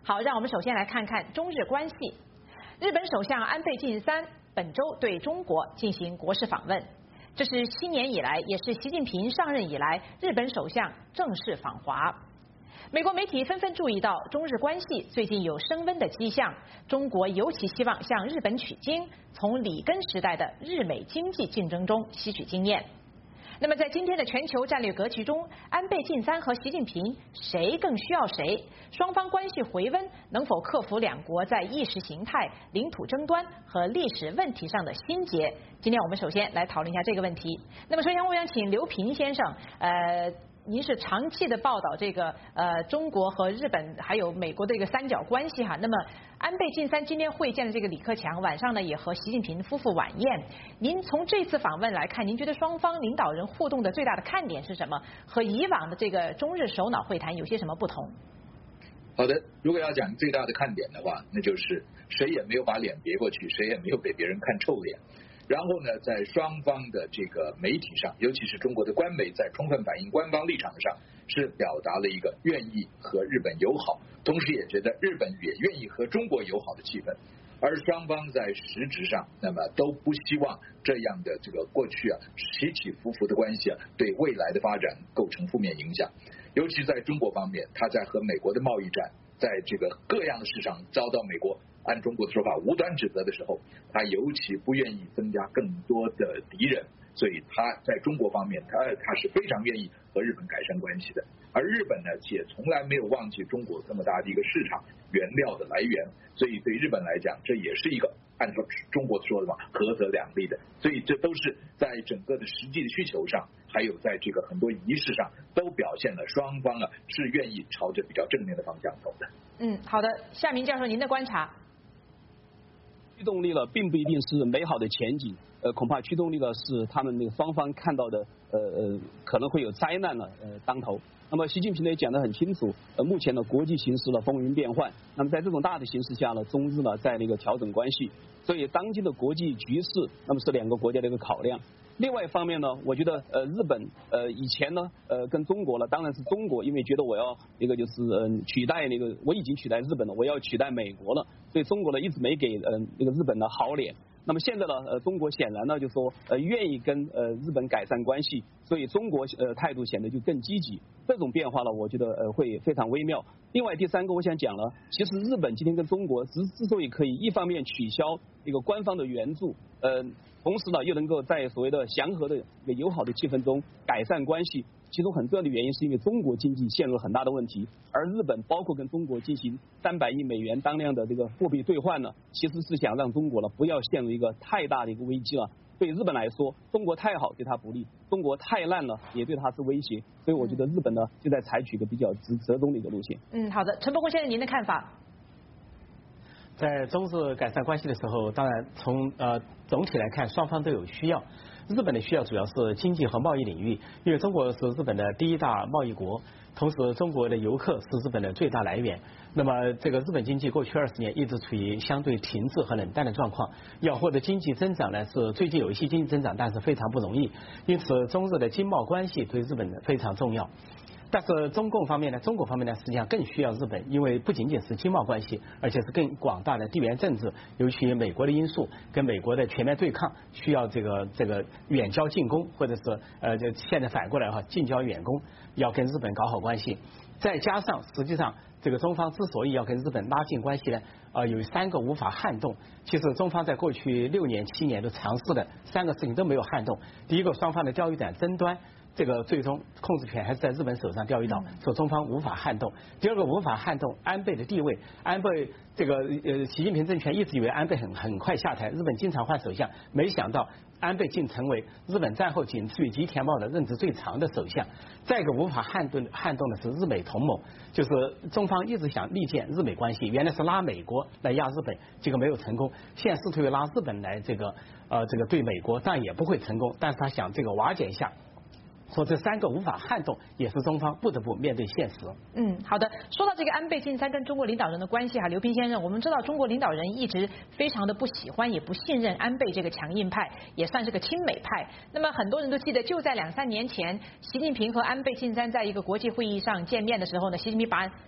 好，让我们首先来看看中日关系。日本首相安倍晋三本周对中国进行国事访问，这是7年以来，也是习近平上任以来日本首相正式访华。美国媒体纷纷注意到中日关系最近有升温的迹象，中国尤其希望向日本取经，从里根时代的日美经济竞争中吸取经验。那么在今天的全球战略格局中，安倍晋三和习近平谁更需要谁？双方关系回温，能否克服两国在意识形态、领土争端和历史问题上的心结？今天我们首先来讨论一下这个问题。那么首先我想请刘平先生，您是长期的报道这个中国和日本还有美国的一个三角关系哈。那么安倍晋三今天会见了这个李克强，晚上呢也和习近平夫妇晚宴。您从这次访问来看，您觉得双方领导人互动的最大的看点是什么？和以往的这个中日首脑会谈有些什么不同？ 好的，如果要讲最大的看点的话，那就是谁也没有把脸别过去，谁也没有给别人看臭脸。然后呢，在双方的这个媒体上，尤其是中国的官媒，在充分反映官方立场上，是表达了一个愿意和日本友好，同时也觉得日本也愿意和中国友好的气氛。而双方在实质上，那么都不希望这样的这个过去起起伏伏的关系对未来的发展构成负面影响。尤其在中国方面，他在和美国的贸易战，在这个各样的市场遭到美国按中国的说法无端指责的时候，他尤其不愿意增加更多的敌人，所以他在中国方面，他是非常愿意和日本改善关系的。而日本呢，也从来没有忘记中国这么大的一个市场原料的来源，所以对日本来讲，这也是一个按照中国说的嘛，合则两利的。所以这都是在整个的实际的需求上，还有在这个很多仪式上，都表现了双方是愿意朝着比较正面的方向走的。 好的，夏明教授，您的观察。 驱动力并不一定是美好的前景，恐怕驱动力是他们那个双方看到的可能会有灾难当头。那么习近平也讲得很清楚，目前的国际形势风云变幻，那么在这种大的形势下中日在那个调整关系，所以当今的国际局势那么是两个国家的一个考量。另外一方面呢，我觉得日本以前呢跟中国当然是中国，因为觉得我要那个就是取代那个我已经取代日本了，我要取代美国了，所以中国一直没给那个日本的好脸。那么现在中国显然就说愿意跟日本改善关系，所以中国态度显得就更积极。这种变化我觉得会非常微妙。另外第三个我想讲其实日本今天跟中国之所以可以一方面取消一个官方的援助，同时又能够在所谓的祥和的一个友好的气氛中改善关系，其中很重要的原因是因为中国经济陷入了很大的问题，而日本包括跟中国进行300亿美元当量的这个货币兑换其实是想让中国不要陷入一个太大的一个危机了。对日本来说，中国太好对他不利，中国太烂也对他是威胁，所以我觉得日本就在采取一个比较折中的一个路线。 好的，陈伯公先生您的看法？ 在中日改善关系的时候，当然从总体来看，双方都有需要。日本的需要主要是经济和贸易领域，因为中国是日本的第一大贸易国，同时中国的游客是日本的最大来源。那么这个日本经济过去20年一直处于相对停滞和冷淡的状况，要获得经济增长呢，是最近有一些经济增长，但是非常不容易。因此，中日的经贸关系对日本非常重要。但是中国方面呢，实际上更需要日本，因为不仅仅是经贸关系，而且是更广大的地缘政治，尤其美国的因素跟美国的全面对抗，需要这个远交近攻，或者是就现在反过来近交远攻，要跟日本搞好关系。再加上实际上这个中方之所以要跟日本拉近关系呢，有3个无法撼动。其实中方在过去6年7年都尝试的3个事情都没有撼动。第一个，双方的钓鱼岛争端，这个最终控制权还是在日本手上，钓鱼岛说中方无法撼动。第二个，无法撼动安倍的地位。安倍这个习近平政权一直以为安倍很快下台，日本经常换首相，没想到安倍竟成为日本战后仅次于吉田茂的任职最长的首相。再一个无法撼动的是日美同盟，就是中方一直想力建日美关系，原来是拉美国来压日本，结果没有成功，现在试图拉日本来这个对美国，但也不会成功。但是他想这个瓦解一下。说这3个无法撼动，也是中方不得不面对现实。 好的。说到这个安倍晋三跟中国领导人的关系刘平先生，我们知道中国领导人一直非常的不喜欢也不信任安倍这个强硬派，也算是个亲美派。那么很多人都记得，就在2-3年前，习近平和安倍晋三在一个国际会议上见面的时候呢，习近平把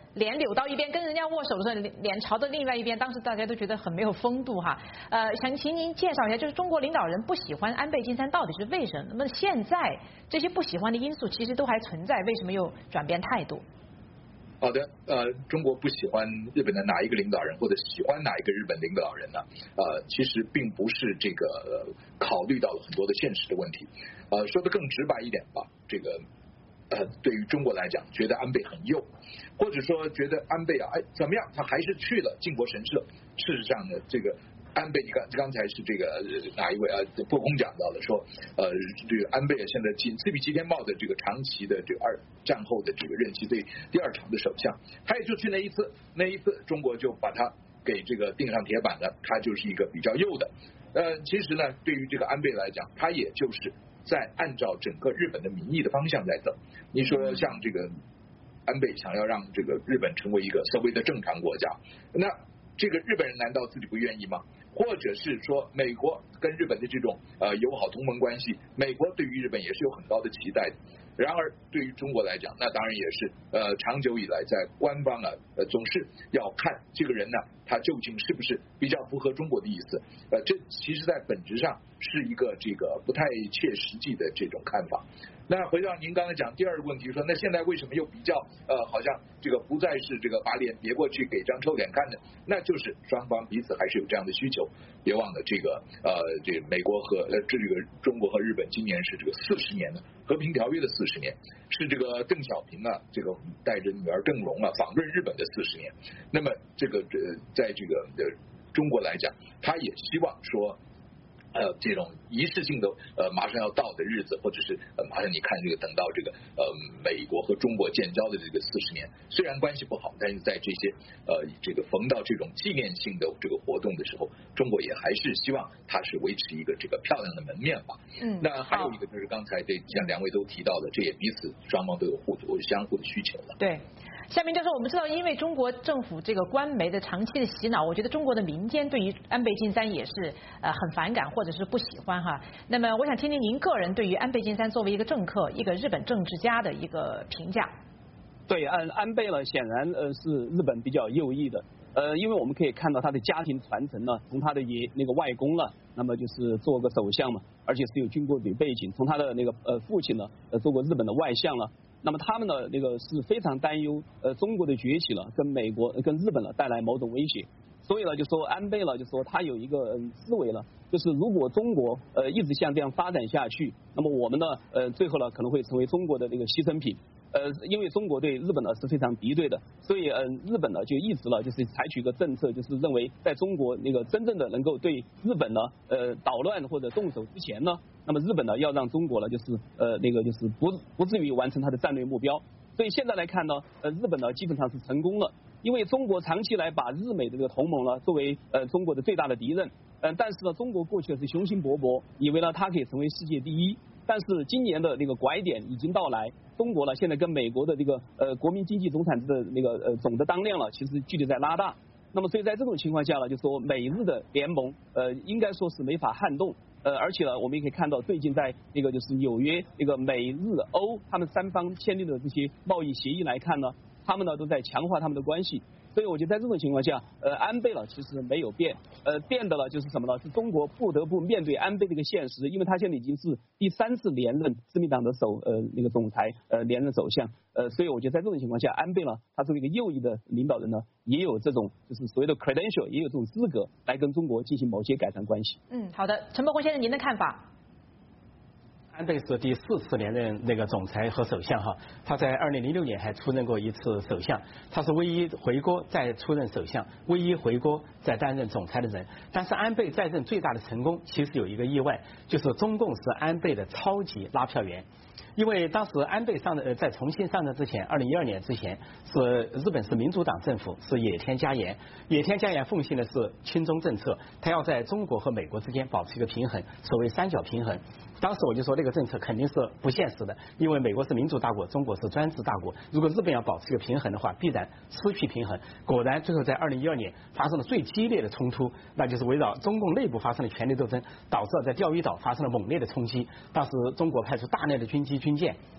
脸扭到一边，跟人家握手的时候脸朝着另外一边，当时大家都觉得很没有风度哈。想请您介绍一下，就是中国领导人不喜欢安倍晋三到底是为什么？那么现在这些不喜欢的因素其实都还存在，为什么又转变态度？ 好的，中国不喜欢日本的哪一个领导人，或者喜欢哪一个日本领导人呢？其实并不是这个考虑到了很多的现实的问题。说的更直白一点吧，这个对于中国来讲，觉得安倍很右，或者说觉得安倍怎么样，他还是去了靖国神社。事实上呢，这个安倍，你刚才是这个哪一位破空讲到了说，这个安倍现在自比吉田茂的这个长期的这个战后的这个任期第二长的首相，他也就去那一次中国就把他给这个钉上铁板了，他就是一个比较右的。其实呢，对于这个安倍来讲，他也就是在按照整个日本的民意的方向在走。你说像这个安倍想要让这个日本成为一个所谓的正常国家，那这个日本人难道自己不愿意吗？或者是说美国跟日本的这种友好同盟关系，美国对于日本也是有很高的期待的。然而对于中国来讲，那当然也是长久以来在官方总是要看这个人呢，他究竟是不是比较符合中国的意思。这其实在本质上是一个这个不太切实际的这种看法。那回到您刚才讲第二个问题，说那现在为什么又比较好像这个不再是这个把脸别过去给张臭脸看呢？那就是双方彼此还是有这样的需求。别忘了这个这个美国和这个中国和日本今年是这个40年的和平条约的40年，是这个邓小平这个带着女儿邓蓉访问日本的40年。那么这个在这个中国来讲，他也希望说这种仪式性的马上要到的日子，或者是马上你看这个等到这个美国和中国建交的这个40年，虽然关系不好，但是在这些这个逢到这种纪念性的这个活动的时候，中国也还是希望它是维持一个这个漂亮的门面吧。那还有一个就是刚才像两位都提到的，这也彼此双方都有相互的需求了。 对。下面就是我们知道，因为中国政府这个官媒的长期的洗脑，我觉得中国的民间对于安倍晋三也是很反感或者是不喜欢哈。那么我想听听您个人对于安倍晋三作为一个政客、一个日本政治家的一个评价。 对，安倍呢，显然是日本比较右翼的。因为我们可以看到他的家庭传承呢，从他的那个外公了，那么就是做过首相嘛，而且是有军国主义背景。从他的那个父亲呢，做过日本的外相了。那么他们呢，那个是非常担忧中国的崛起了，跟美国跟日本呢带来某种威胁。所以呢，就说安倍呢，就说他有一个思维了，就是如果中国一直像这样发展下去，那么我们呢最后呢可能会成为中国的这个牺牲品。因为中国对日本呢是非常敌对的，所以日本呢就一直呢就是采取一个政策，就是认为在中国那个真正的能够对日本呢捣乱或者动手之前呢，那么日本呢要让中国呢就是那个就是不至于完成它的战略目标。所以现在来看呢，日本呢基本上是成功了，因为中国长期来把日美的这个同盟呢作为中国的最大的敌人。但是呢，中国过去是雄心勃勃，以为呢它可以成为世界第一。但是今年的那个拐点已经到来，中国呢现在跟美国的这个国民经济总产值的那个总的当量了，其实距离在拉大。那么所以在这种情况下呢，就说美日的联盟应该说是没法撼动。而且呢，我们也可以看到最近在那个就是纽约那个美日欧他们三方签订的这些贸易协议来看呢，他们呢都在强化他们的关系。所以我觉得在这种情况下，安倍呢其实没有变，变的了就是什么呢？是中国不得不面对安倍这个现实，因为他现在已经是第3次连任自民党的那个总裁，连任首相，所以我觉得在这种情况下，安倍呢，他作为一个右翼的领导人呢，也有这种就是所谓的 credential， 也有这种资格来跟中国进行某些改善关系。 好的，陈伯宏先生，您的看法？ 安倍是第4次连任那个总裁和首相哈，他在2006年还出任过一次首相，他是唯一回国再出任首相，唯一回国再担任总裁的人。但是安倍在任最大的成功其实有一个意外，就是中共是安倍的超级拉票员。因为当时安倍在重新上任之前，2012年之前是日本是民主党政府，是野田佳彦，野田佳彦奉行的是亲中政策，他要在中国和美国之间保持一个平衡，所谓三角平衡。当时我就说那个政策肯定是不现实的，因为美国是民主大国，中国是专制大国，如果日本要保持一个平衡的话，必然失去平衡。果然最后在2012年发生了最激烈的冲突，那就是围绕中共内部发生了权力斗争，导致在钓鱼岛发生了猛烈的冲击。当时中国派出大量的军机军舰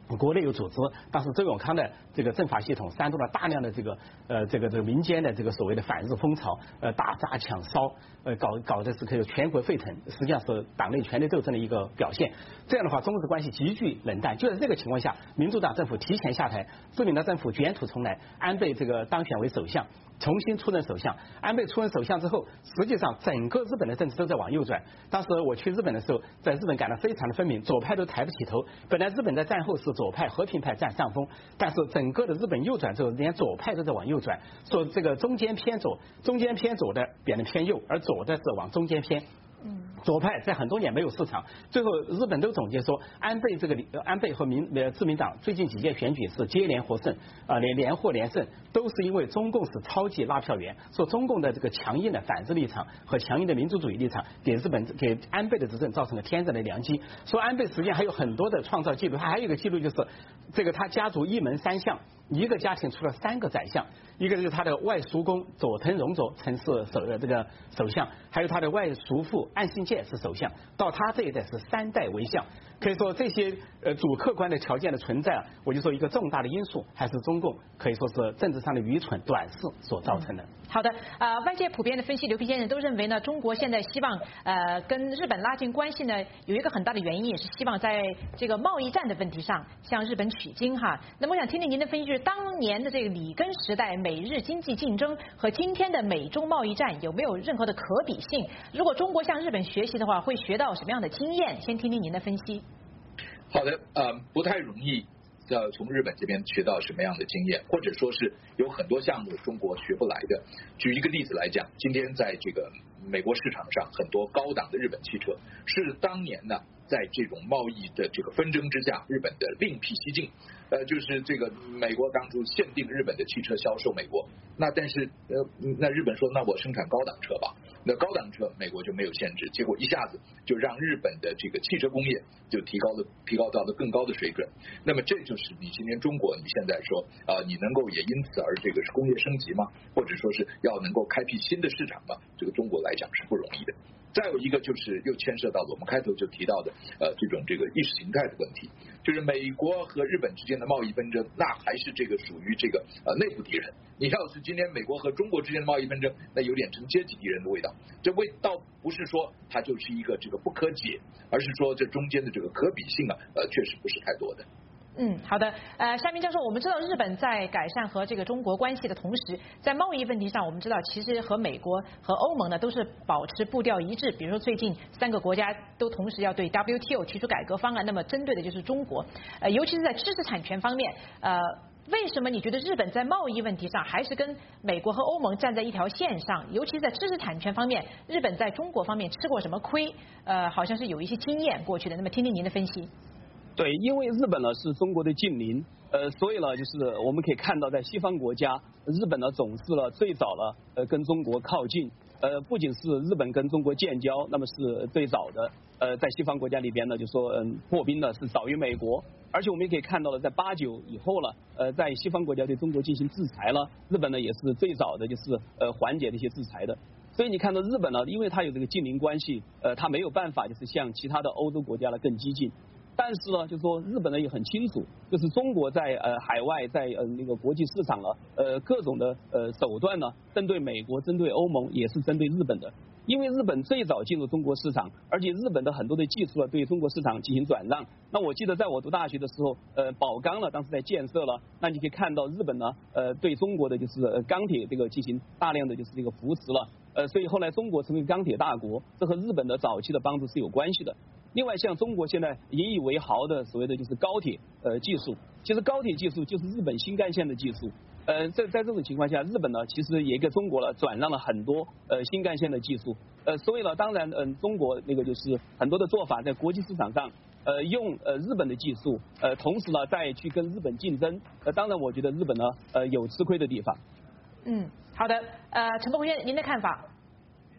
国内有组织，当时周永康的这个政法系统煽动了大量的这个民间的这个所谓的反日风潮，打砸抢烧，搞的是可以全国沸腾，实际上是党内权力斗争的一个表现。这样的话，中日关系急剧冷淡。就在这个情况下，民主党政府提前下台，自民党政府卷土重来，安倍这个当选为首相。重新出任首相，安倍出任首相之后，实际上整个日本的政治都在往右转。当时我去日本的时候，在日本感到非常的分明，左派都抬不起头。本来日本在战后是左派和平派占上风，但是整个的日本右转之后，连左派都在往右转，说这个中间偏左的变得偏右，而左的是往中间偏。左派在很多年没有市场，最后日本都总结说，安倍和自民党最近几届选举是接连获胜，连获连胜，都是因为中共是超级拉票员，说中共的这个强硬的反日立场和强硬的民主主义立场，给安倍的执政造成了天然的良机。说安倍实际上还有很多的创造记录，他还有一个记录就是这个他家族一门三相，一个家庭出了3个宰相，一个就是他的外叔公佐藤荣作曾是首相，还有他的外叔父岸信介是首相，到他这一代是3代为相。可以说这些主客观的条件的存在，我就说一个重大的因素还是中共可以说是政治上的愚蠢短视所造成的。 好的，外界普遍的分析，刘皮先生都认为呢，中国现在希望跟日本拉近关系呢，有一个很大的原因，也是希望在这个贸易战的问题上向日本取经哈。那么我想听听您的分析，就是当年的这个里根时代美日经济竞争和今天的美中贸易战有没有任何的可比性？如果中国向日本学习的话，会学到什么样的经验？先听听您的分析。 好的，不太容易要从日本这边学到什么样的经验，或者说是有很多项目中国学不来的。举一个例子来讲，今天在这个美国市场上，很多高档的日本汽车是当年呢在这种贸易的这个纷争之下，日本的另辟蹊径。就是这个美国当初限定日本的汽车销售美国，那但是那日本说那我生产高档车吧，那高档车美国就没有限制，结果一下子就让日本的这个汽车工业就提高到了更高的水准。那么这就是你今天中国你现在说你能够也因此而这个是工业升级吗？或者说是要能够开辟新的市场吗？这个中国来讲是不容易的。再有一个就是又牵涉到了我们开头就提到的这个意识形态的问题，就是美国和日本之间的贸易纷争，那还是这个属于这个内部敌人。你要是今天美国和中国之间的贸易纷争，那有点成阶级敌人的味道。这味道不是说它就是一个这个不可解，而是说这中间的这个可比性确实不是太多的。 好的，夏明教授，我们知道日本在改善和这个中国关系的同时，在贸易问题上，我们知道其实和美国和欧盟呢都是保持步调一致。比如说最近3个国家都同时要对 WTO 提出改革方案，那么针对的就是中国，尤其是在知识产权方面，为什么你觉得日本在贸易问题上还是跟美国和欧盟站在一条线上？尤其是在知识产权方面，日本在中国方面吃过什么亏？好像是有一些经验过去的。那么听听您的分析。 对，因为日本呢是中国的近邻，所以呢就是我们可以看到，在西方国家，日本呢总是呢最早呢跟中国靠近，不仅是日本跟中国建交，那么是最早的，在西方国家里边呢，就说破冰呢是早于美国，而且我们也可以看到了，在89以后了，在西方国家对中国进行制裁了，日本呢也是最早的就是缓解这些制裁的。所以你看到日本呢，因为它有这个近邻关系，它没有办法就是像其他的欧洲国家呢更激进。但是呢，就是说日本呢也很清楚，就是中国在海外在那个国际市场了各种的手段呢，针对美国、针对欧盟，也是针对日本的。因为日本最早进入中国市场，而且日本的很多的技术呢对中国市场进行转让。那我记得在我读大学的时候，宝钢呢当时在建设了，那你可以看到日本呢对中国的就是钢铁这个进行大量的就是这个扶持了，所以后来中国成为钢铁大国，这和日本的早期的帮助是有关系的。另外，像中国现在引以为豪的所谓的就是高铁技术，其实高铁技术就是日本新干线的技术。在这种情况下，日本呢其实也给中国了转让了很多新干线的技术。所以呢，当然中国那个就是很多的做法在国际市场上用日本的技术，同时呢再去跟日本竞争。当然，我觉得日本呢有吃亏的地方。 好的，陈伯辉先生，您的看法？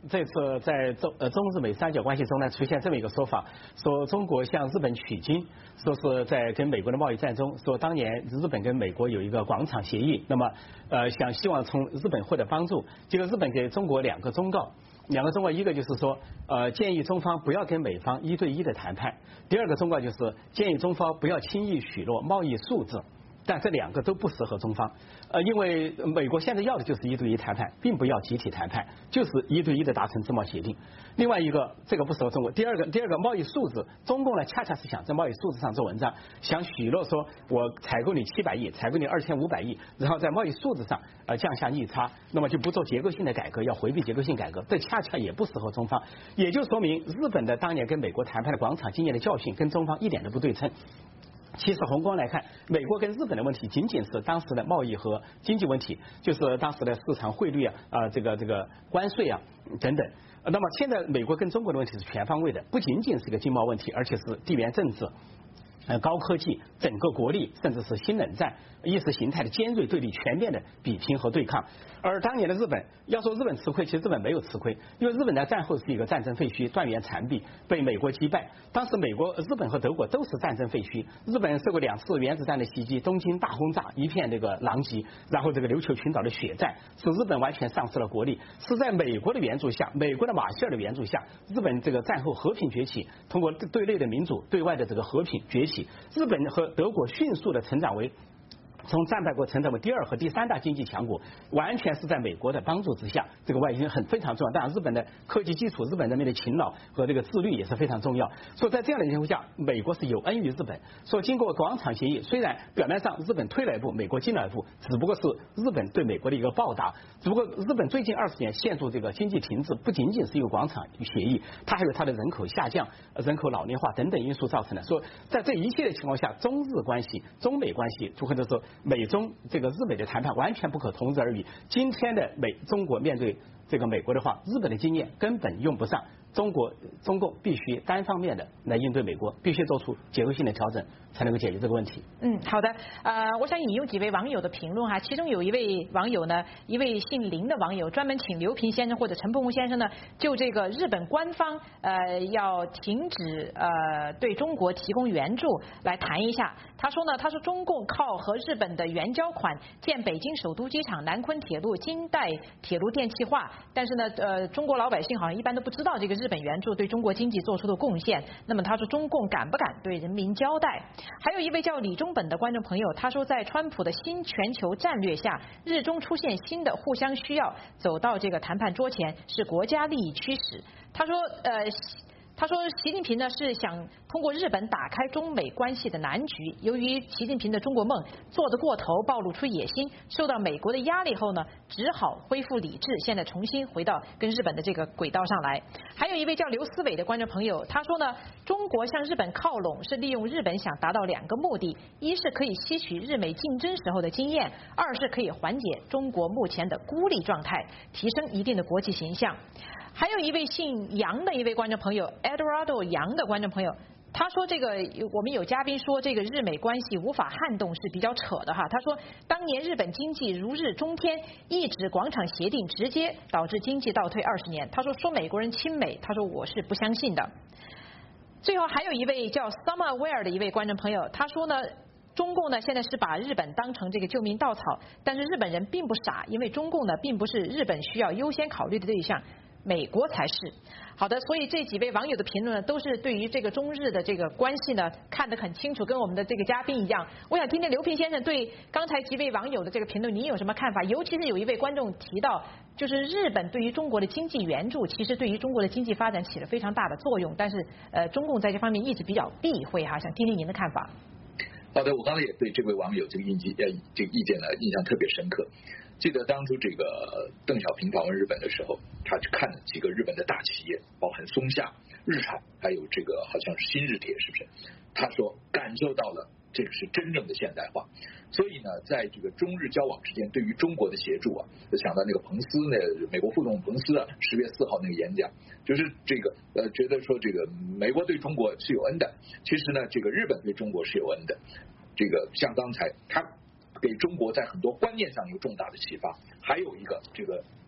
这次在中日美三角关系中呢，出现这么一个说法，说中国向日本取经，说是在跟美国的贸易战中，说当年日本跟美国有一个广场协议，那么希望从日本获得帮助，结果日本给中国两个忠告，一个就是说建议中方不要跟美方1对1的谈判，第二个忠告就是建议中方不要轻易许诺贸易数字。但这两个都不适合中方，因为美国现在要的就是1对1谈判，并不要集体谈判，就是1对1的达成自贸协定。另外一个，这个不适合中国。第二个贸易数字，中共呢恰恰是想在贸易数字上做文章，想许诺说我采购你700亿，采购你2500亿，然后在贸易数字上降下逆差，那么就不做结构性的改革，要回避结构性改革，这恰恰也不适合中方，也就说明日本的当年跟美国谈判的广场经验的教训跟中方一点都不对称。其实宏观来看，美国跟日本的问题仅仅是当时的贸易和经济问题，就是当时的市场汇率这个关税等等。那么现在美国跟中国的问题是全方位的，不仅仅是一个经贸问题，而且是地缘政治、高科技、整个国力，甚至是新冷战、意识形态的尖锐对立全面的比拼和对抗。而当年的日本，要说日本吃亏，其实日本没有吃亏，因为日本在战后是一个战争废墟，断垣残壁，被美国击败。当时日本和德国都是战争废墟，日本受过2次原子弹的袭击，东京大轰炸，一片这个狼藉，然后这个琉球群岛的血战，使日本完全丧失了国力。是在美国的援助下，美国的马歇尔的援助下，日本这个战后和平崛起，通过对内的民主，对外的这个和平崛起，日本和德国迅速的成长为从战败国成长为第2和第3大经济强国，完全是在美国的帮助之下，这个外因非常重要。当然，日本的科技基础、日本人民的勤劳和这个自律也是非常重要。所以在这样的情况下，美国是有恩于日本。说经过广场协议，虽然表面上日本退了一步，美国进了一步，只不过是日本对美国的一个报答。只不过日本最近20年陷入这个经济停滞，不仅仅是一个广场协议，它还有它的人口下降、人口老龄化等等因素造成的。说在这一切的情况下，中日关系、中美关系，或者说美中这个日美的谈判完全不可同日而语。今天的中国面对这个美国的话，日本的经验根本用不上，中共必须单方面的来应对美国，必须做出结构性的调整，才能够解决这个问题。 好的，我想引用几位网友的评论其中有一位网友呢，一位姓林的网友专门请刘平先生或者陈鹏先生呢，就这个日本官方要停止对中国提供援助来谈一下。他说中共靠和日本的援交款建北京首都机场、南昆铁路、京代铁路电气化，但是呢中国老百姓好像一般都不知道这个日本援助对中国经济做出的贡献。那么他说中共敢不敢对人民交代？还有一位叫李中本的观众朋友，他说在川普的新全球战略下，日中出现新的互相需要，走到这个谈判桌前是国家利益驱使。他说习近平呢是想通过日本打开中美关系的难局，由于习近平的中国梦做得过头，暴露出野心，受到美国的压力后呢，只好恢复理智，现在重新回到跟日本的这个轨道上来。还有一位叫刘思伟的观众朋友，他说呢，中国向日本靠拢是利用日本想达到2个目的，一是可以吸取日美竞争时候的经验，二是可以缓解中国目前的孤立状态，提升一定的国际形象。还有一位姓杨的一位观众朋友 Eduardo 杨的观众朋友，他说这个我们有嘉宾说这个日美关系无法撼动是比较扯的他说当年日本经济如日中天，一纸广场协定直接导致经济倒退20年。他说美国人亲美，他说我是不相信的。最后还有一位叫 Summerware 的一位观众朋友，他说呢，中共呢现在是把日本当成这个救命稻草，但是日本人并不傻，因为中共呢并不是日本需要优先考虑的对象，美国才是。好的，所以这几位网友的评论呢，都是对于这个中日的这个关系呢看得很清楚，跟我们的这个嘉宾一样。我想听听刘平先生对刚才几位网友的这个评论，您有什么看法？尤其是有一位观众提到，就是日本对于中国的经济援助，其实对于中国的经济发展起了非常大的作用，但是中共在这方面一直比较避讳想听听您的看法。 好的，我刚才也对这位网友这个意见呢印象特别深刻。记得当初这个邓小平访问日本的时候，他去看了几个日本的大企业，包含松下、日产，还有这个好像是新日铁，是不是？他说感受到了这个是真正的现代化。所以呢，在这个中日交往之间，对于中国的协助就想到那个彭斯美国副总统彭斯10月4号那个演讲，就是这个觉得说这个美国对中国是有恩的，其实呢，这个日本对中国是有恩的。这个像刚才他给中国在很多观念上有重大的启发，还有一个这个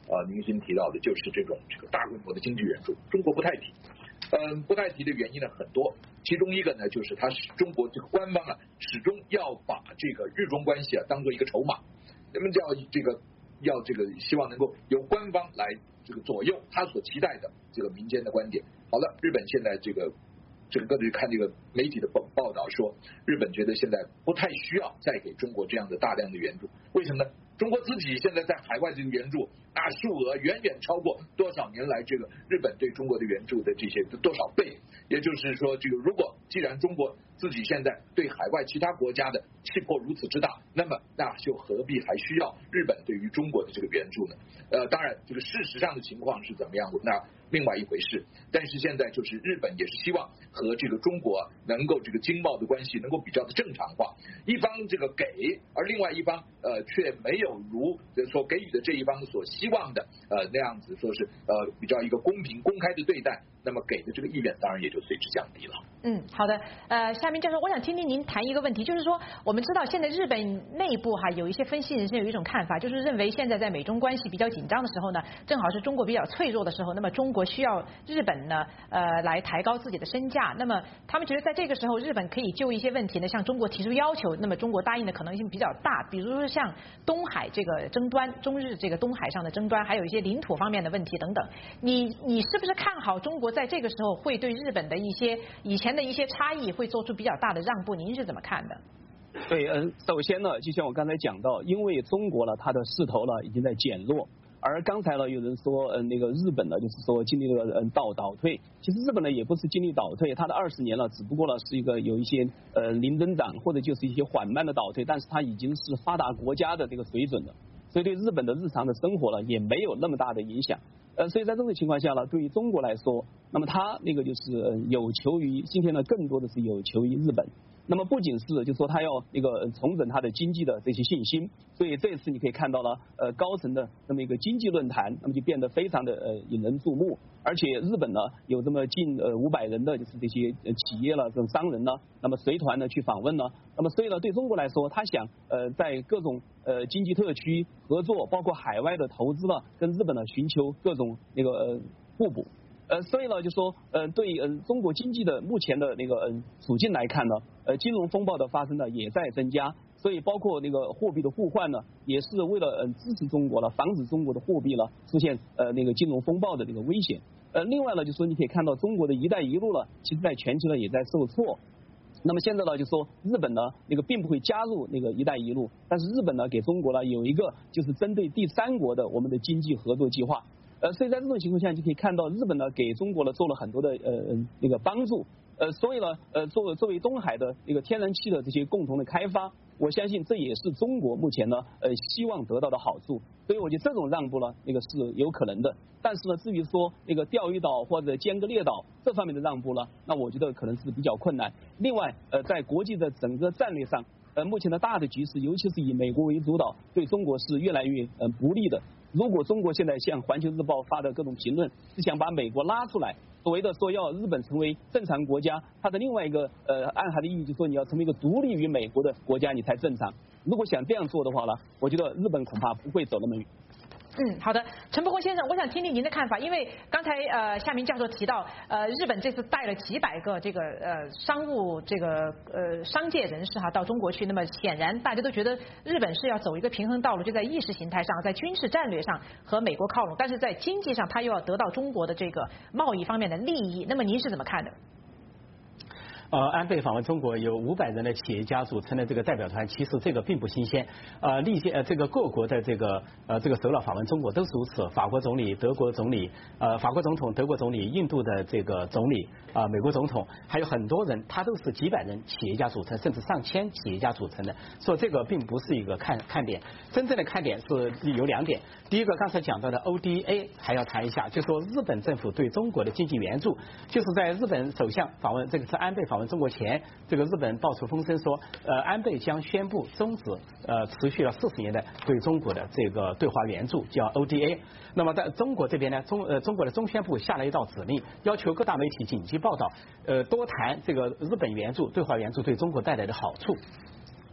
您先提到的就是这个大规模的经济援助，中国不太提。不太提的原因呢很多，其中一个呢就是中国这个官方啊始终要把这个日中关系啊当做一个筹码，人们要希望能够由官方来左右他所期待的这个民间的观点。好了，日本现在各自看这个媒体的报道说，日本觉得现在不太需要再给中国这样的大量的援助，为什么呢？中国自己现在在海外这个援助数额远远超过多少年来日本对中国的援助的这些多少倍，也就是说既然中国自己现在对海外其他国家的气魄如此之大，那就何必还需要日本对于中国的这个援助呢？当然事实上的情况是怎么样的，那另外一回事。但是现在日本也是希望和中国能够经贸的关系能够比较的正常化，一方给，而另外一方却没有如所给予的这一方所希望的那样子说是比较一个公平公开的对待，那么给的意愿当然也就随之降低了。 好的，夏明教授，我想听听您谈一个问题，就是说我们知道现在日本内部有一些分析人士有一种看法，就是认为现在在美中关系比较紧张的时候呢，正好是中国比较脆弱的时候，那么中国需要日本呢来抬高自己的身价，那么他们觉得在这个时候日本可以就一些问题呢向中国提出要求，那么中国答应的可能性比较大，比如说像东海这个争端，中日东海上的争端，还有一些领土方面的问题等等，你是不是看好中国在这个时候会对日本的以前的一些差异会做出比较大的让步？您是怎么看的？ 对，首先呢，就像我刚才讲到，因为中国呢，它的势头呢已经在减弱，而刚才呢有人说，日本呢就是说经历了倒退，其实日本呢也不是经历倒退，它的20年了，只不过呢是有一些零增长或者就是一些缓慢的倒退，但是它已经是发达国家的这个水准了，所以对日本的日常的生活呢也没有那么大的影响。所以在这种情况下呢，对于中国来说，那么它就是有求于今天呢，更多的是有求于日本。那么不仅是就是说它要重整它的经济的这些信心，所以这次你可以看到了高层的这么一个经济论坛，那么就变得非常的引人注目，而且日本呢有这么近500人的就是这些企业了这种商人呢，那么随团呢去访问呢，那么所以呢对中国来说，他想在各种经济特区合作，包括海外的投资呢，跟日本呢寻求各种互补。所以呢，就说对中国经济的目前的处境来看呢，金融风暴的发生呢也在增加，所以包括货币的互换呢，也是为了支持中国了，防止中国的货币呢出现金融风暴的危险。另外呢，就说你可以看到中国的一带一路呢，其实在全球呢也在受挫。那么现在呢，就说日本呢并不会加入一带一路，但是日本呢给中国呢有一个就是针对第三国的我们的经济合作计划。所以在这种情况下，就可以看到日本呢给中国呢做了很多的帮助。所以呢作为东海的天然气的这些共同的开发，我相信这也是中国目前呢希望得到的好处。所以我觉得这种让步呢是有可能的。但是呢，至于说钓鱼岛或者尖阁列岛这方面的让步呢，那我觉得可能是比较困难。另外在国际的整个战略上，目前的大的局势，尤其是以美国为主导，对中国是越来越不利的。如果中国现在像《环球日报》发的各种评论是想把美国拉出来，所谓的说要日本成为正常国家，它的另外一个暗含的意义就是说你要成为一个独立于美国的国家，你才正常。如果想这样做的话呢，我觉得日本恐怕不会走那么远。 好的，陈伯宏先生，我想听听您的看法，因为刚才夏明教授提到，日本这次带了几百个商务商界人士到中国去，那么显然大家都觉得日本是要走一个平衡道路，就在意识形态上，在军事战略上和美国靠拢，但是在经济上他又要得到中国的贸易方面的利益，那么您是怎么看的？ 安倍访问中国，有500人的企业家组成的这个代表团，其实这个并不新鲜。历届各国的这个首脑访问中国都是如此，法国总理、德国总理、法国总统、德国总理、印度的总理、美国总统，还有很多人，他都是几百人企业家组成，甚至上千企业家组成的，所以这个并不是一个看点。真正的看点是有2点，第一个刚才讲到的 ODA 还要谈一下，就说日本政府对中国的经济援助，就是在日本首相访问，这个是安倍访问中国前，这个日本爆出风声说，安倍将宣布终止持续了40年的对中国的对华援助，叫 ODA。那么在中国这边呢，中国的中宣部下了一道指令，要求各大媒体紧急报道，多谈日本援助、对华援助对中国带来的好处。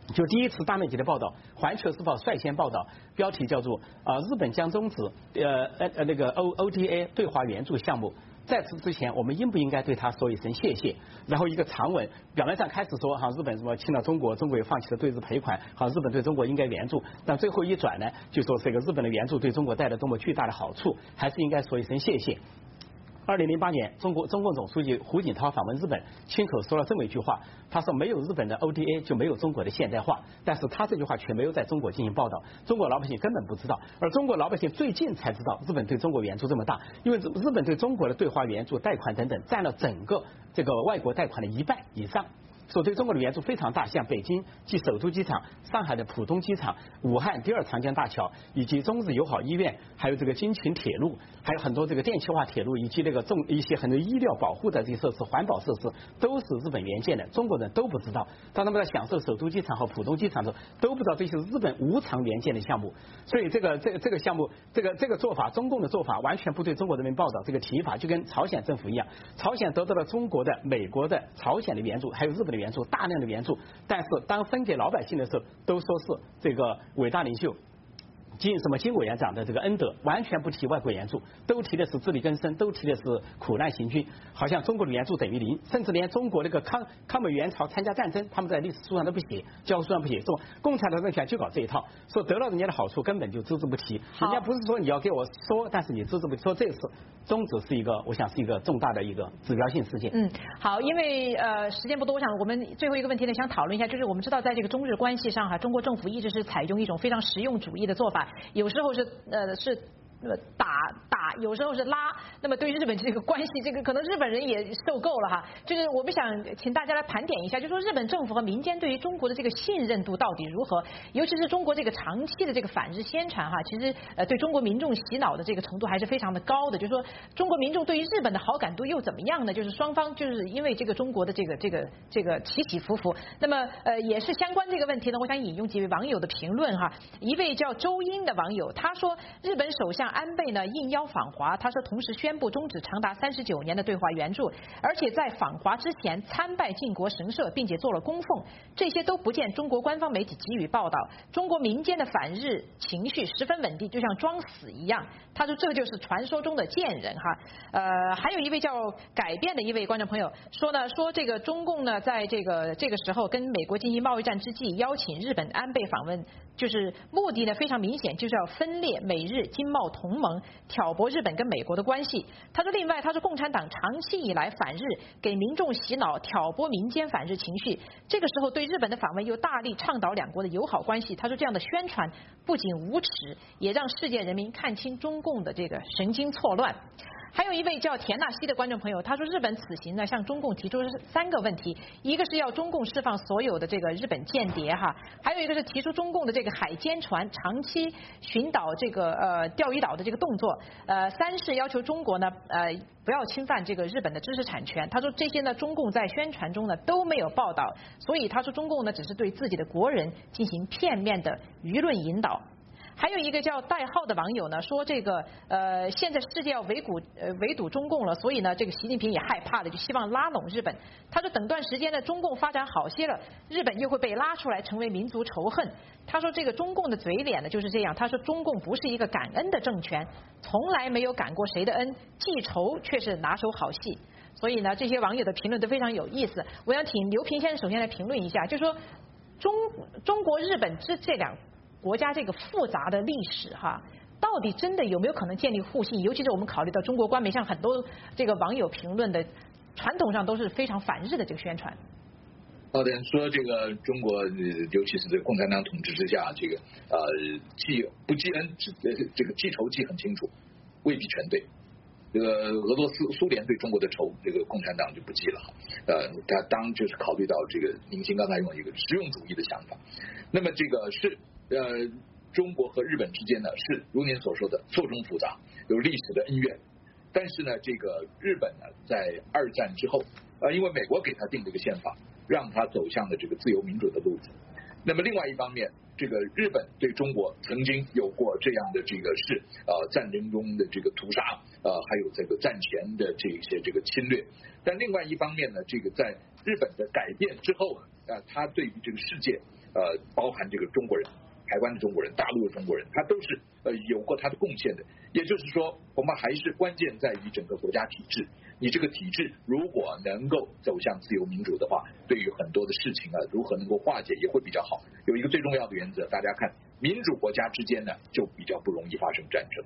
就第一次大面积的报道，《环球时报》率先报道，标题叫做日本将终止那个 ODA 对华援助项目。在此之前，我们应不应该对他说一声谢谢？然后一个长文，表面上开始说日本什么亲了中国，中国也放弃了对日赔款，日本对中国应该援助，但最后一转呢，就说这个日本的援助对中国带来多么巨大的好处，还是应该说一声谢谢。2008年，中共总书记胡锦涛访问日本，亲口说了这么一句话，他说没有日本的 ODA 就没有中国的现代化，但是他这句话却没有在中国进行报道，中国老百姓根本不知道，而中国老百姓最近才知道日本对中国援助这么大，因为日本对中国的对华援助、贷款等等占了整个这个外国贷款的1半以上。所对中国的援助非常大，像北京即首都机场、上海的浦东机场、武汉第2长江大桥，以及中日友好医院，还有这个京秦铁路，还有很多这个电气化铁路，以及那个一些很多医疗保护的这些设施、环保设施，都是日本援建的，中国人都不知道。当他们在享受首都机场和浦东机场的时候，都不知道这些日本无偿援建的项目。所以这个项目，这个做法，中共的做法完全不对中国人民报道。这个提法就跟朝鲜政府一样，朝鲜得到了中国的、美国的、朝鲜的援助，还有日本的援助，大量的援助，但是当分给老百姓的时候，都说是这个伟大领袖金委员长的这个恩德，完全不提外国援助，都提的是自力更生，都提的是苦难行军，好像中国的援助等于0，甚至连中国那个抗美援朝参加战争，他们在历史书上都不写，教科书上不写，说共产党政权就搞这一套，说得到人家的好处根本就只字不提，人家不是说你要给我说，但是你只字不提，说这次终止是一个，我想是一个重大的一个指标性事件。 好，因为时间不多，我想我们最后一个问题呢，想讨论一下，就是我们知道在这个中日关系上中国政府一直是采用一种非常实用主义的做法。有时候是打，有时候是拉。那么对日本这个关系，这个可能日本人也受够了哈。就是我们想请大家来盘点一下，就说日本政府和民间对于中国的这个信任度到底如何？尤其是中国这个长期的这个反日宣传哈，其实对中国民众洗脑的这个程度还是非常的高的。就是说中国民众对于日本的好感度又怎么样呢？就是双方就是因为这个中国的这个起起伏伏。那么也是相关这个问题呢，我想引用几位网友的评论哈。一位叫周英的网友他说，日本首相安倍呢应邀访华，他说同时宣布终止长达39年的对华援助，而且在访华之前参拜靖国神社，并且做了供奉，这些都不见中国官方媒体给予报道。中国民间的反日情绪十分稳定，就像装死一样。他说这就是传说中的贱人哈。还有一位叫改变的一位观众朋友说呢，说这个中共呢在这个时候跟美国进行贸易战之际，邀请日本安倍访问，就是目的呢非常明显，就是要分裂美日经贸同盟，挑拨日本跟美国的关系。他说另外，他说共产党长期以来反日，给民众洗脑，挑拨民间反日情绪，这个时候对日本的访问又大力倡导两国的友好关系。他说这样的宣传不仅无耻，也让世界人民看清中共的这个神经错乱。还有一位叫田纳西的观众朋友，他说日本此行呢向中共提出3个问题，一个是要中共释放所有的这个日本间谍哈，还有一个是提出中共的这个海监船长期寻岛这个钓鱼岛的这个动作，3是要求中国呢不要侵犯这个日本的知识产权。他说这些呢中共在宣传中呢都没有报道，所以他说中共呢只是对自己的国人进行片面的舆论引导。还有一个叫代号的网友呢说，这个现在世界要围堵中共了，所以呢这个习近平也害怕了，就希望拉拢日本。他说等段时间呢中共发展好些了，日本又会被拉出来成为民族仇恨。他说这个中共的嘴脸呢就是这样，他说中共不是一个感恩的政权，从来没有感过谁的恩，记仇却是拿手好戏。所以呢这些网友的评论都非常有意思。我想请刘平先生首先来评论一下，就是说中国日本这两国家这个复杂的历史哈，到底真的有没有可能建立互信？尤其是我们考虑到中国官媒上很多这个网友评论的传统上都是非常反日的这个宣传。 好的，说这个中国尤其是这个共产党统治之下，这个记不记恩，这个记仇记很清楚，未必全对。这个俄罗斯苏联对中国的仇，这个共产党就不记了哈。他当就是考虑到这个宁鑫刚才用一个实用主义的想法，那么这个是中国和日本之间呢是如您所说的错综复杂，有历史的恩怨。但是呢，这个日本呢在2战之后，因为美国给他定这个宪法，让他走向了这个自由民主的路子。那么另外一方面，这个日本对中国曾经有过这样的这个事，战争中的这个屠杀，还有这个战前的这些这个侵略。但另外一方面呢，这个在日本的改变之后他对于这个世界包含这个中国人、台湾的中国人、大陆的中国人，他都是有过他的贡献的。也就是说，恐怕还是关键在于整个国家体制。你这个体制如果能够走向自由民主的话，对于很多的事情如何能够化解也会比较好。有一个最重要的原则，大家看，民主国家之间呢就比较不容易发生战争。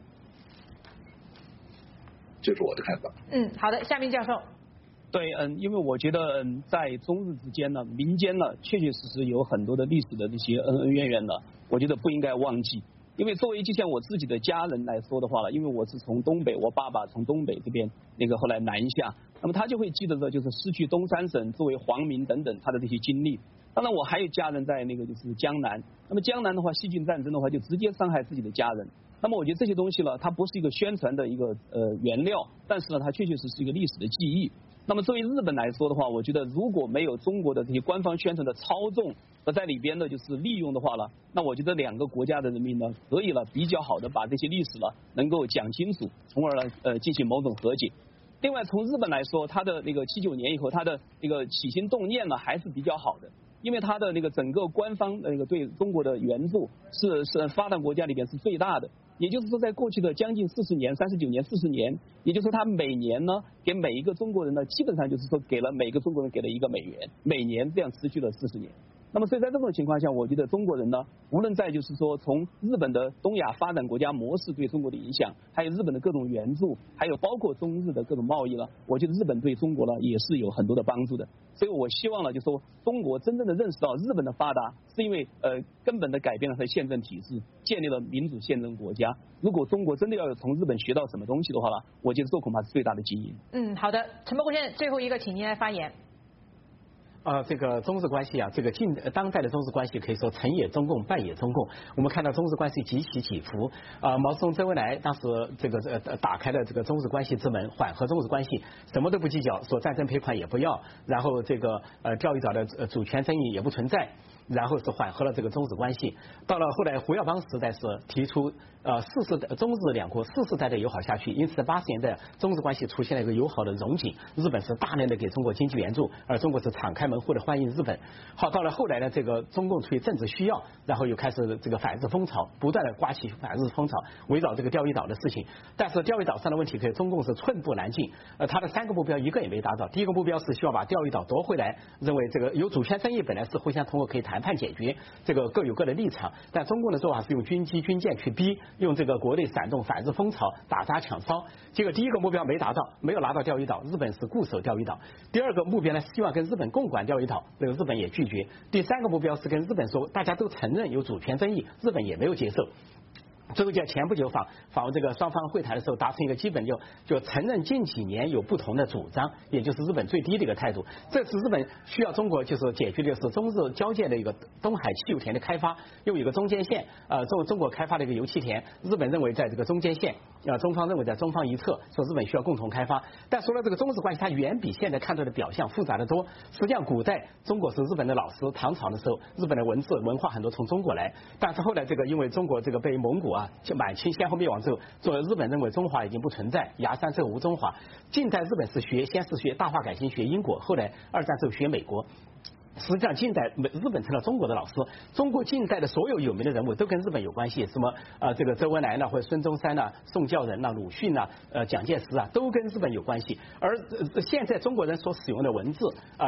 这是我的看法。 好的，夏明教授。 对，因为我觉得在中日之间呢，民间呢确确实实有很多的历史的这些恩恩怨怨呢，我觉得不应该忘记。因为作为就像我自己的家人来说的话了，因为我是从东北，我爸爸从东北这边后来南下，那么他就会记得就是失去东三省作为皇民等等他的这些经历。当然我还有家人在就是江南，那么江南的话，细菌战争的话就直接伤害自己的家人。那么我觉得这些东西呢，它不是一个宣传的一个原料，但是呢，它确确实实是一个历史的记忆。那么作为日本来说的话，我觉得如果没有中国的这些官方宣传的操纵和在里边的就是利用的话了，那我觉得两个国家的人民呢，可以比较好的把这些历史能够讲清楚，从而进行某种和解。另外从日本来说，它的79年以后，它的起心动念呢还是比较好的。因为它的整个官方对中国的援助是发达国家里边是最大的，也就是说在过去的将近40年、39年、40年，也就是说它每年呢给每一个中国人呢，基本上就是说给了每个中国人给了1个美元，每年这样持续了40年。那么所以在这种情况下，我觉得中国人呢，无论在就是说从日本的东亚发展国家模式对中国的影响，还有日本的各种援助，还有包括中日的各种贸易呢，我觉得日本对中国呢也是有很多的帮助的。所以我希望呢，就说中国真正的认识到日本的发达是因为根本的改变了它的宪政体制，建立了民主宪政国家。如果中国真的要从日本学到什么东西的话呢，我觉得这恐怕是最大的基因。 好的，陈伯国先生，最后一个，请您来发言。 这个中日关系这个当代的中日关系可以说成也中共，败也中共。我们看到中日关系极其起伏。毛泽东、周恩来当时打开了这个中日关系之门，缓和中日关系，什么都不计较，说战争赔款也不要，然后钓鱼岛的主权争议也不存在。然后是缓和了这个中日关系。到了后来胡耀邦时代是提出中日两国世世代代友好下去，因此在80年代中日关系出现了一个友好的荣景，日本是大量的给中国经济援助，而中国是敞开门户的欢迎日本。好，到了后来呢，这个中共出于政治需要，然后又开始这个反日风潮，不断的刮起反日风潮，围绕这个钓鱼岛的事情。但是钓鱼岛上的问题，可以中共是寸步难进，他的3个目标1个也没达到。第一个目标是希望把钓鱼岛夺回来，认为这个有主权争议本来是互相通过可以谈判解决，这个各有各的立场。但中共的做法是用军机军舰去逼，用这个国内煽动反日风潮，打砸抢烧。结果第一个目标没达到，没有拿到钓鱼岛，日本是固守钓鱼岛。第二个目标呢，希望跟日本共管钓鱼岛，这个日本也拒绝。第3个目标是跟日本说，大家都承认有主权争议，日本也没有接受。最后在前不久访问这个双方会谈的时候，达成一个基本就承认近几年有不同的主张，也就是日本最低的一个态度。这次日本需要中国就是解决的是中日交界的一个东海汽油田的开发，又有一个中间线，中国开发的一个油气田，日本认为在这个中间线，中方认为在中方一侧，说日本需要共同开发。但说了这个中日关系，它远比现在看到的表象复杂的多。实际上古代中国是日本的老师，唐朝的时候日本的文字文化很多从中国来，但是后来这个因为中国这个被蒙古就满清先后灭亡之后，作为日本认为中华已经不存在，崖山之后无中华。近代日本是先是学大化改新学英国，后来2战之后学美国。实际上近代日本成了中国的老师，中国近代的所有有名的人物都跟日本有关系，什么这个周恩来或者孙中山宋教仁鲁迅蒋介石都跟日本有关系。而现在中国人所使用的文字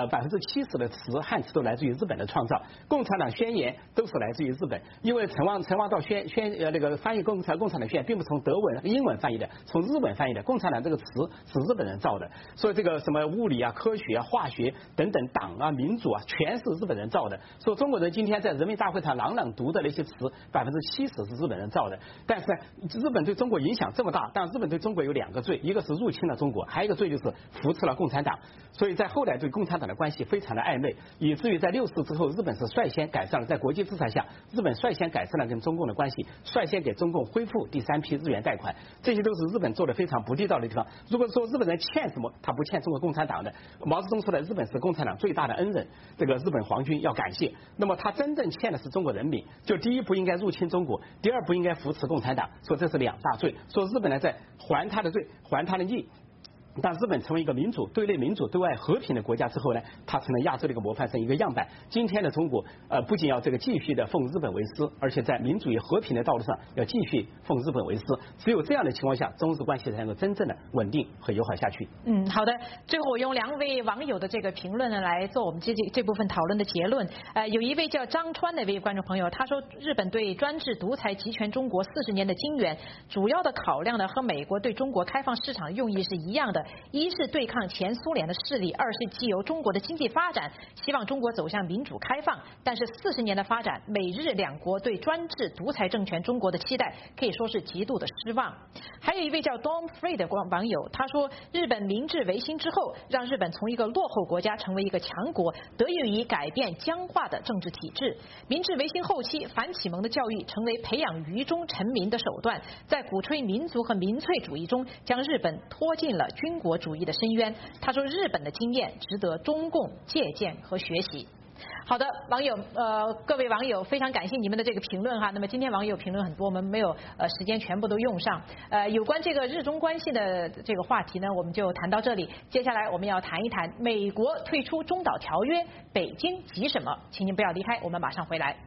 70%的词汉词都来自于日本的创造，共产党宣言都是来自于日本，因为陈王道那个翻译共产党宣言并不是从德文英文翻译的，从日文翻译的，共产党这个词是日本人造的，所以这个什么物理科学化学等等党民主全是日本人造的。说中国人今天在人民大会堂朗读的那些词70%是日本人造的。但是日本对中国影响这么大，但日本对中国有2个罪，一个是入侵了中国，还有一个罪就是扶持了共产党。所以在后来对共产党的关系非常的暧昧，以至于在60之后，日本是率先改善了，在国际制裁下，日本率先改善了跟中共的关系，率先给中共恢复第3批日元贷款，这些都是日本做的非常不地道的地方。如果说日本人欠什么，他不欠中国共产党的。毛泽东说的日本是共产党最大的恩人，这个日本皇军要感谢。那么他真正欠的是中国人民，就第一不应该入侵中国，第二不应该扶持共产党，说这是2大罪，说日本人在还他的罪，还他的逆。 当日本成为一个民主、对内民主、对外和平的国家之后呢，它成了亚洲的一个模范生、一个样板。今天的中国，不仅要这个继续的奉日本为师，而且在民主与和平的道路上要继续奉日本为师。只有这样的情况下，中日关系才能够真正的稳定和友好下去。 好的。最后我用2位网友的这个评论呢来做我们这部分讨论的结论。有一位叫张川的一位观众朋友，他说日本对专制独裁集权中国40年的经援，主要的考量呢和美国对中国开放市场用意是一样的。一是对抗前苏联的势力，二是基由中国的经济发展，希望中国走向民主开放。但是40年的发展，美日两国对专制独裁政权中国的期待可以说是极度的失望。还有一位叫 Dom Free 的网友，他说日本明治维新之后，让日本从一个落后国家成为一个强国，得益于改变僵化的政治体制。明治维新后期，反启蒙的教育成为培养愚忠臣民的手段，在鼓吹民族和民粹主义中，将日本拖进了军国主义的深渊。他说日本的经验值得中共借鉴和学习。好的，网友各位网友，非常感谢你们的这个评论哈。那么今天网友评论很多，我们没有时间全部都用上。有关这个日中关系的这个话题呢，我们就谈到这里。接下来我们要谈一谈美国退出中导条约，北京急什么？请您不要离开，我们马上回来。